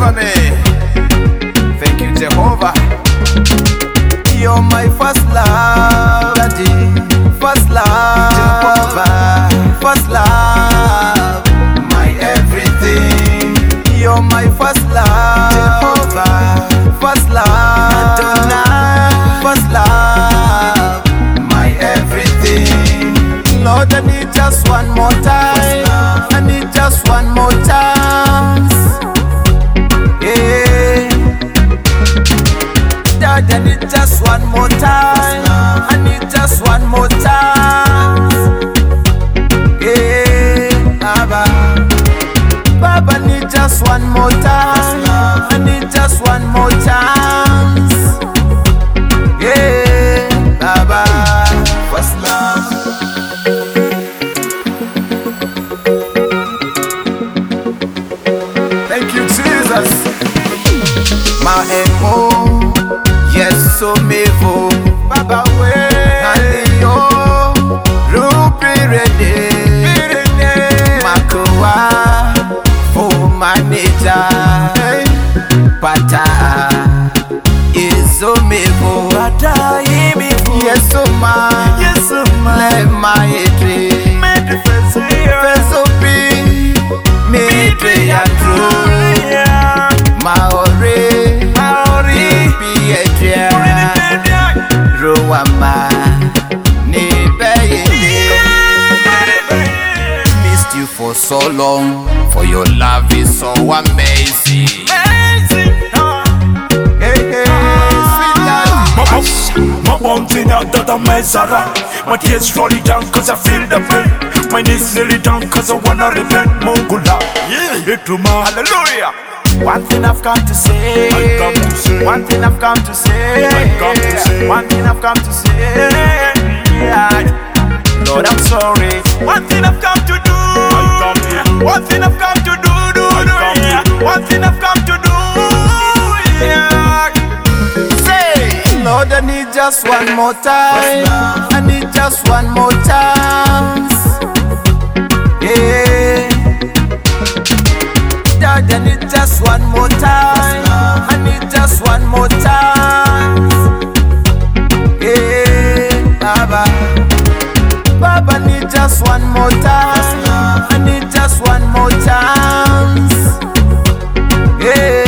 deliver me. Thank you, Jehovah. You're my first love, Daddy. First love, Jehovah. First love, my everything. You're my first love, Jehovah. First love, Adonai. First love, my everything. Lord, I need just one more time. I need just one more chance. Yeah. Dad, I need just one more time. I need just one more chance. Yeah, Baba. Baba, I need just one more time. I need just one more chance. Yeah, Baba. First love. Thank you, Jesus. My emo, yes, so me vo. Baba we, Alio, Rupi ready. Makoa, for manager, Pata, is so me vo. Pata, yes, so ma, yes, so ma. Let my dream, first of me dream and true. Maori, Pietria, Roama, missed you for so long, for your love is so amazing. Hey, hey, my bumping out that I'm Mezara. My tears rolling down cause I feel the pain. My knees nearly down cause I wanna repent. Mongula, yeah, hallelujah. One thing I've come to say, one thing I've come to say, one thing I've come to say, yeah. Lord, I'm sorry. One thing I've come to do, one thing I've come to do, yeah. One thing I've come to do, yeah. Say, Lord, I need just one more time. I need just one more chance. Yeah. Dad, I need just one more time. I need just one more chance. Yeah, Baba. Baba, I need just one more time. I need just one more chance. Yeah.